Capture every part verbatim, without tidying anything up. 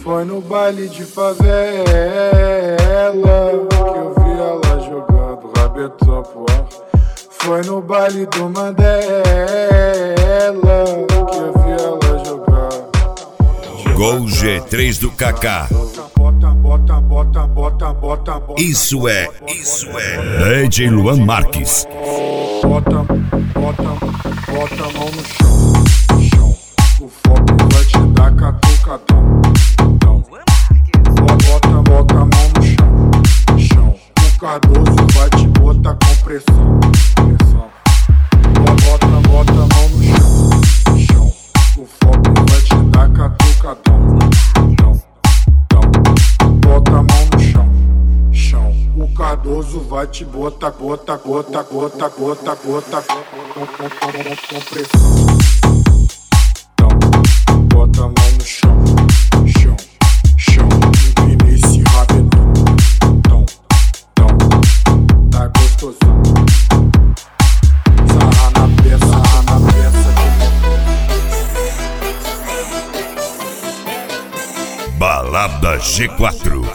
Foi no baile de favela que eu vi ela jogando rabetão pro ar. Foi no baile do Mandela que eu vi ela jogar. Gol G três do Kaká. Bota, bota, bota, bota, bota, bota. Isso é, isso é D J Luan Marques. Bota, bota, bota a mão no chão, chão. O foco vai te dar catucadão. Bota, bota a mão no chão, chão. O Cardoso vai te botar com pressão, pressão. Bota, bota a mão no chão, chão. O foco vai te dar catucadão. Bota a mão no chão, chão. O Cardoso vai te botar, bota, bota, bota, bota, bota, com pressão. Bota a mão no chão, chão, chão. Empina esse rabetão, tom, tom. Tá gostosão. Sarra na peça, sarra na peça. Balada G quatro.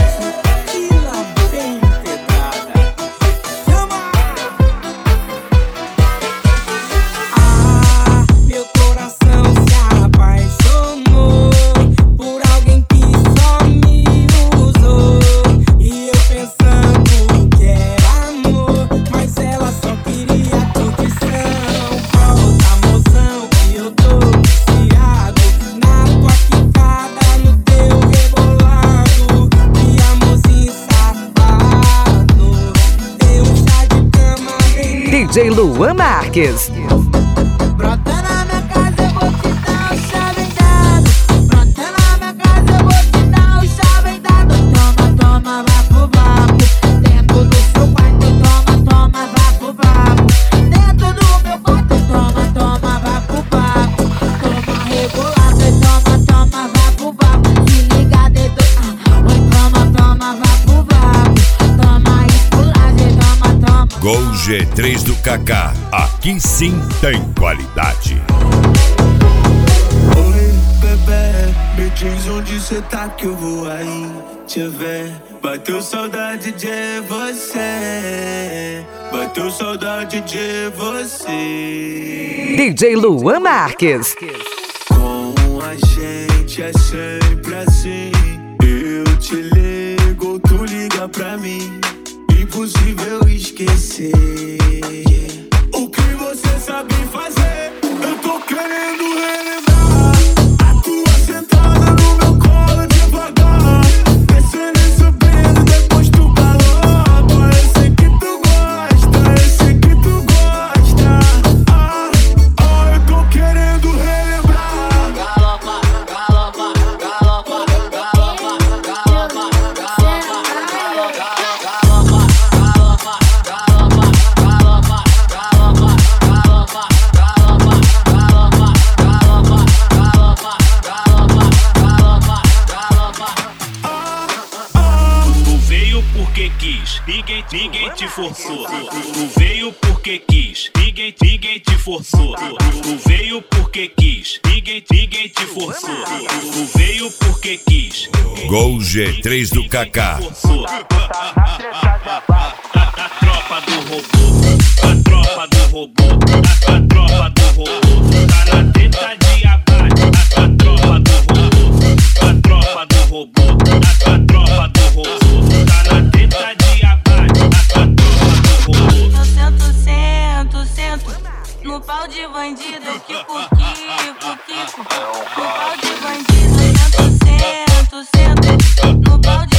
D J Luan Marques. Brota na minha casa, eu vou te dar o chave dado. Brota na minha casa, eu vou te dar o chave dado. Toma, toma, vá pro vapo. Dentro do seu quarto, toma, toma, vá pro vapo. Dentro do meu quarto, toma, toma, vá pro vapo. Toma rebolado e toma, toma, vá pro vapo. Se liga dentro, ah, oi, toma, toma, vá pro vapo. Toma esculagem, toma, toma. Gol G três do Kaká. Aqui sim tem qualidade. Oi, bebê, me diz onde cê tá que eu vou aí te ver. Bateu saudade de você, bateu saudade de você. D J Luan Marques. Com a gente é sempre assim. Eu te ligo, tu liga pra mim. Impossível esquecer o que você sabe fazer. Eu tô querendo relembrar a tua sentada no meu colo devagar, descendo e subindo depois do galopa. Eu sei que tu gosta, eu sei que tu gosta. Ah, ah, eu tô querendo relembrar. Galopa, galopa, galopa, galopa, galopa, galopa, porque quis, ninguém, ninguém te forçou. Tu veio porque quis, ninguém, ninguém te forçou. Tu veio porque quis, ninguém, ninguém te forçou. Tu veio porque quis. Gol G três do Kaká. A tropa do robô, a tropa do robô, a tropa do robô tá na teta de abate. A tropa do robô, a tropa do robô, a tropa do robô tá na teta de abate. A tropa do robô. Eu sento, sento, sento no pau de bandido, Kiko, Kiko, Kiko. No pau de bandido, sento, sento, sento no pau de